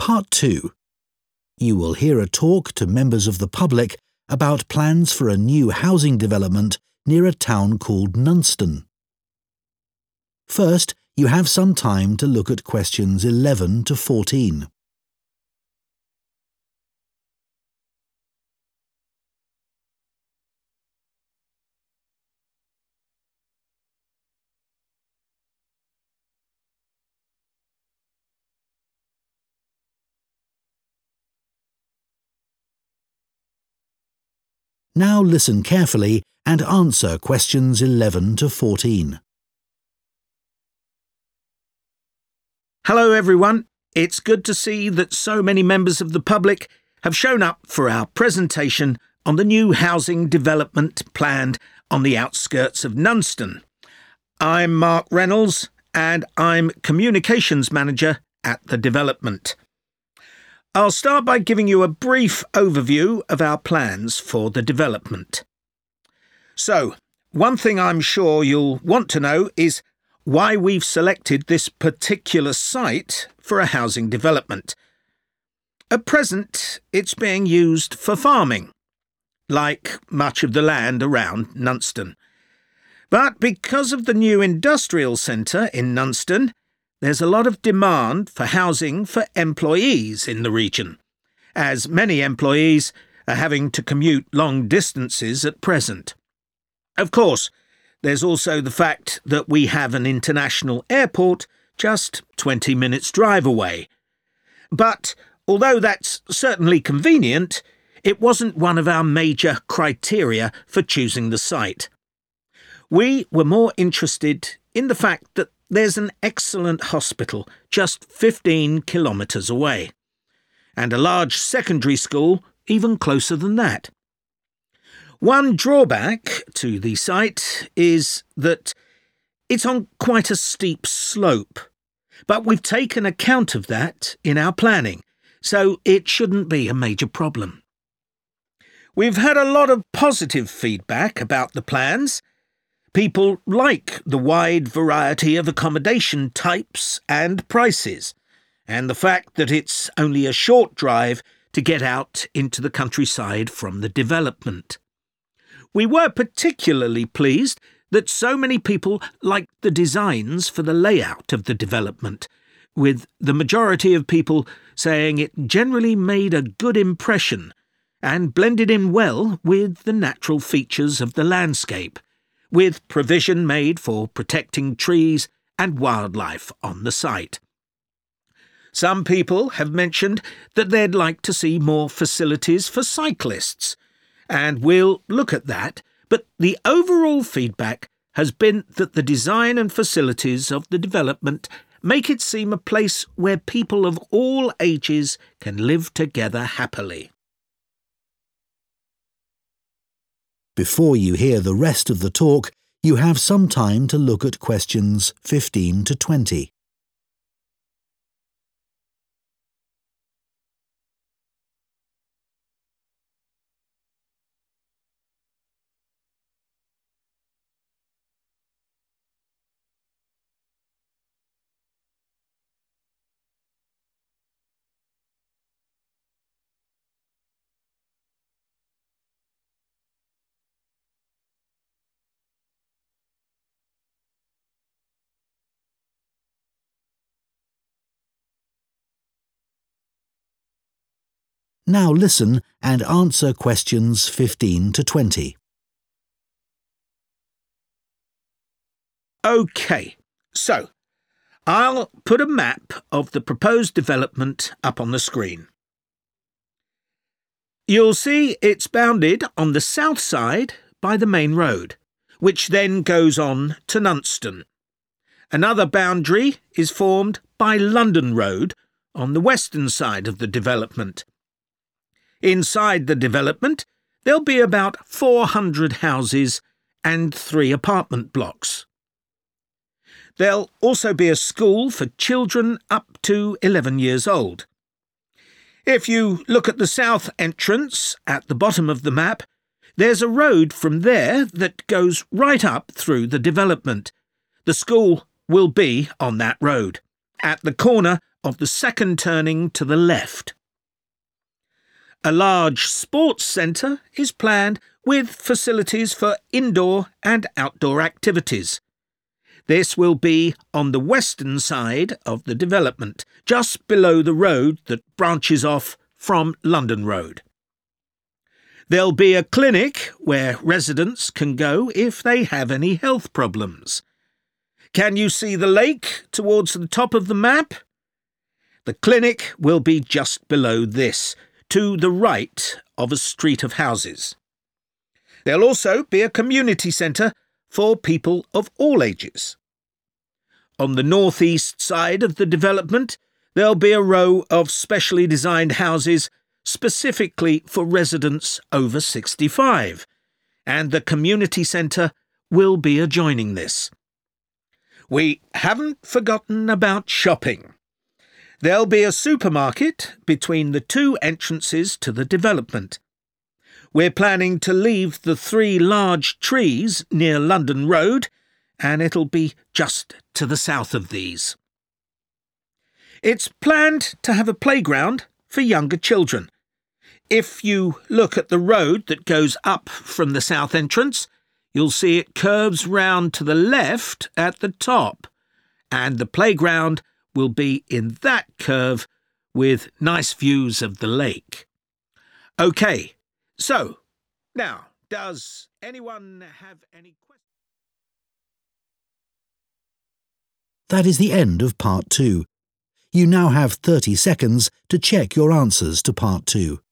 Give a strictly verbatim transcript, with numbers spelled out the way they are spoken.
Part two. You will hear a talk to members of the public about plans for a new housing development near a town called Nunston. First, you have some time to look at questions eleven to fourteen. Now listen carefully and answer questions eleven to fourteen. Hello everyone, it's good to see that so many members of the public have shown up for our presentation on the new housing development planned on the outskirts of Nunston. I'm Mark Reynolds and I'm Communications Manager at the development. I'll start by giving you a brief overview of our plans for the development. So, one thing I'm sure you'll want to know is why we've selected this particular site for a housing development. At present, it's being used for farming, like much of the land around Nunston. But because of the new industrial centre in Nunston, there's a lot of demand for housing for employees in the region, as many employees are having to commute long distances at present. Of course, there's also the fact that we have an international airport just twenty minutes drive away. But although that's certainly convenient, it wasn't one of our major criteria for choosing the site. We were more interested in the fact that there's an excellent hospital just fifteen kilometres away, and a large secondary school even closer than that. One drawback to the site is that it's on quite a steep slope, but we've taken account of that in our planning, so it shouldn't be a major problem. We've had a lot of positive feedback about the plans. People like the wide variety of accommodation types and prices, and the fact that it's only a short drive to get out into the countryside from the development. We were particularly pleased that so many people liked the designs for the layout of the development, with the majority of people saying it generally made a good impression and blended in well with the natural features of the landscape, with provision made for protecting trees and wildlife on the site. Some people have mentioned that they'd like to see more facilities for cyclists, and we'll look at that, but the overall feedback has been that the design and facilities of the development make it seem a place where people of all ages can live together happily. Before you hear the rest of the talk, you have some time to look at questions fifteen to twenty. Now listen and answer questions fifteen to twenty. OK, so I'll put a map of the proposed development up on the screen. You'll see it's bounded on the south side by the main road, which then goes on to Nunston. Another boundary is formed by London Road on the western side of the development. Inside the development, there'll be about four hundred houses and three apartment blocks. There'll also be a school for children up to eleven years old. If you look at the south entrance at the bottom of the map, there's a road from there that goes right up through the development. The school will be on that road, at the corner of the second turning to the left. A large sports centre is planned with facilities for indoor and outdoor activities. This will be on the western side of the development, just below the road that branches off from London Road. There'll be a clinic where residents can go if they have any health problems. Can you see the lake towards the top of the map? The clinic will be just below this, to the right of a street of houses. There'll also be a community centre for people of all ages. On the northeast side of the development, there'll be a row of specially designed houses specifically for residents over sixty-five, and the community centre will be adjoining this. We haven't forgotten about shopping. There'll be a supermarket between the two entrances to the development. We're planning to leave the three large trees near London Road, and it'll be just to the south of these. It's planned to have a playground for younger children. If you look at the road that goes up from the south entrance, you'll see it curves round to the left at the top, and the playground will be in that curve with nice views of the lake. OK, so, now, does anyone have any questions? That is the end of part two. You now have thirty seconds to check your answers to part two.